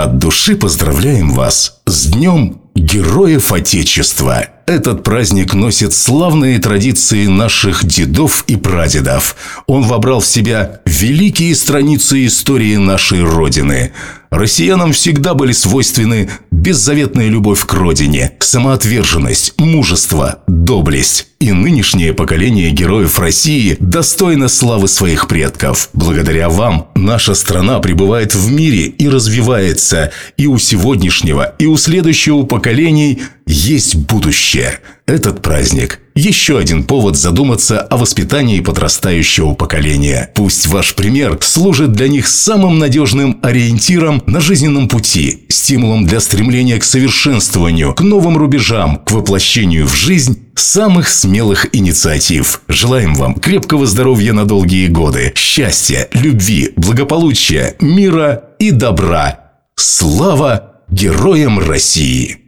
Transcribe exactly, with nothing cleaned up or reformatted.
От души поздравляем вас с Днем Героев Отечества! Этот праздник носит славные традиции наших дедов и прадедов. Он вобрал в себя великие страницы истории нашей Родины. Россиянам всегда были свойственны беззаветная любовь к Родине, самоотверженность, мужество, доблесть. И нынешнее поколение героев России достойно славы своих предков. Благодаря вам наша страна пребывает в мире и развивается. И у сегодняшнего, и у следующего поколений есть будущее. Этот праздник – еще один повод задуматься о воспитании подрастающего поколения. Пусть ваш пример служит для них самым надежным ориентиром на жизненном пути, стимулом для стремления к совершенствованию, к новым рубежам, к воплощению в жизнь самых смелых инициатив. Желаем вам крепкого здоровья на долгие годы, счастья, любви, благополучия, мира и добра. Слава героям России!